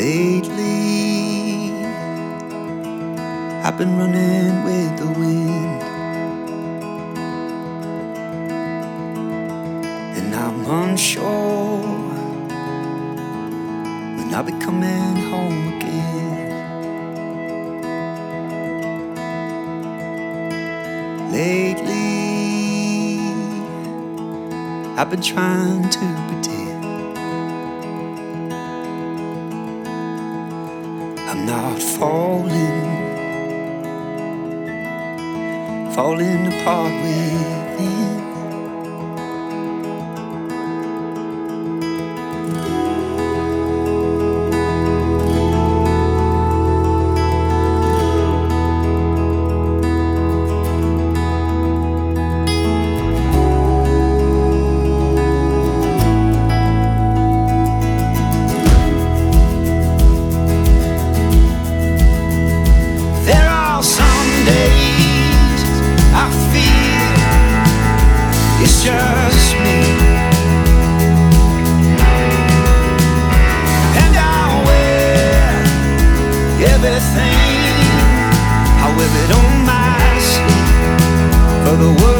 Lately, I've been running with the wind, and I'm unsure when I'll be coming home again. Lately, I've been trying to pretend I'm not falling apart within. It's just me, and I'll wear everything. I'll wear it on my sleeve for the world.